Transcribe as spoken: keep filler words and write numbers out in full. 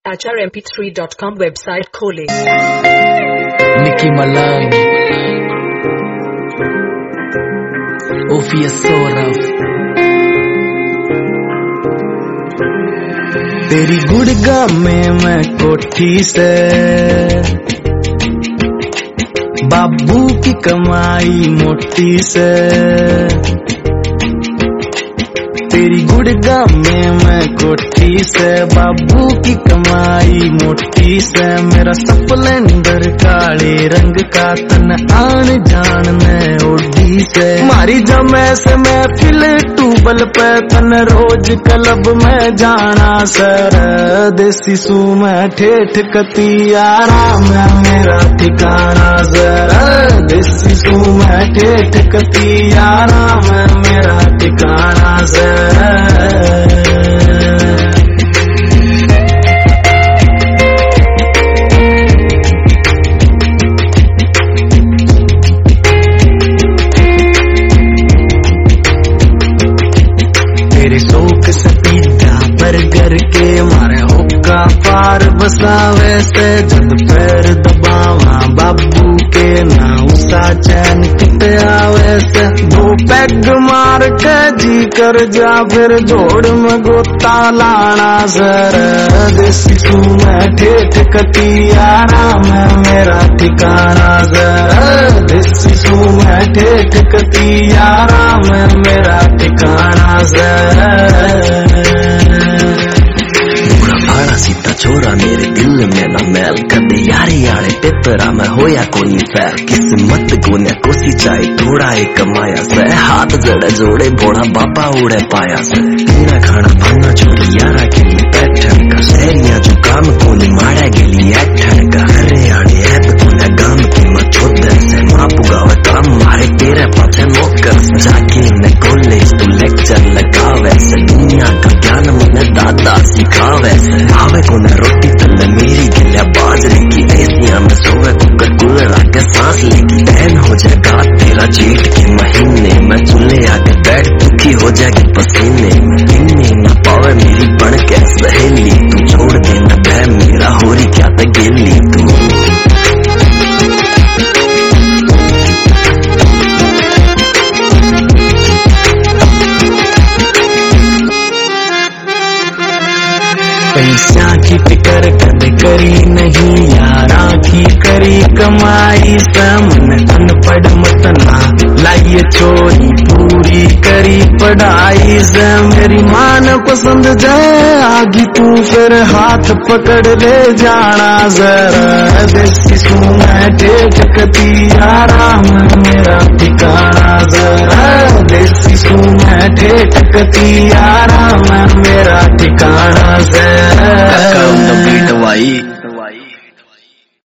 H R M P three dot com website खोलें। Nicki Malone, Ophia Soraf, तेरी गुड़गांव में मैं कोठी से बाबू की कमाई मोटी से, तेरी गुड़गांव में मैं कोठी से बाबू की कमाई मोटी से, मेरा स्प्लेंडर काले रंग का तन आन जान में ओढ़ी से, मारी जमे से मैं फिल टूबल पे तन रोज क्लब में जाना सर, देसी सू में ठेठ कतियारा में मेरा ठिकाना जरा, देसी सू में ठेठ कतियारा में मेरा ठिकाना जरा। तेरे शौक से पिज्जा बर्गर के मारे होका पार बसा वैसे, जब पैर दबावा बाबू के ना उसा चैन टूटा वैसे, दो पैग मार के जी कर जा फिर जोड़ में गोता लाना सर, देसी सू में ठेठ कतियारा में मेरा ठिकाना जरा, देसी सू में ठेठ कतियारा में मेरा ठिकाना जरा। बुरा भाड़ा सीता छोरा मेरे दिल में ना मैल कदे यारे यारे पेपरा में होया कोई फैल, किस्मत गोने कोसी चाहे थोड़ा एक कमाया से, हाथ जड़े जोड़े बोड़ा बाबा उड़े पाया से, पीना खाना भाना छोड़ यारा के लिए पैठन का, शहरिया जो काम कोनी मारा गेली एक्ठन का, अरे आड़े है तो कोने गाम की मचोदर से, माँ पुगावे काम मारे तेरे पाछे नौकर से, जाके ने कॉलेज तो लेक्चर लगा वैसे, दुनिया का ज्ञान मुझे दादा सिखा वैसे, आवे कोने रोटी तले मेरी गिल्या बाजरे की, ऐसिया में सोवे कुकर कूलर आके सांस लेगी, बहन हो जाएगा तेरा जेठ के महीने में, चूल्हे आके बैठ दुखी हो जाएगी पसीने में, गिनने ना पावे मेरी बन के सहेली, तू छोड़ देना बह मेरा होरी क्या ते गेली तू। पैसा की फिकर कद करी नहीं यारा की करी कमाई समन, अनपढ़ मतना लाइए छोरी पूरी करी पढ़ाई से, मेरी मान पसंद जाए आगी तू फिर हाथ पकड़ ले जाना जरा, देसी सू में ठेठ कतियारा में मेरा ठिकाना जरा, देसी सू में ठेठ कतियारा में मेरा ठिकाना जरा।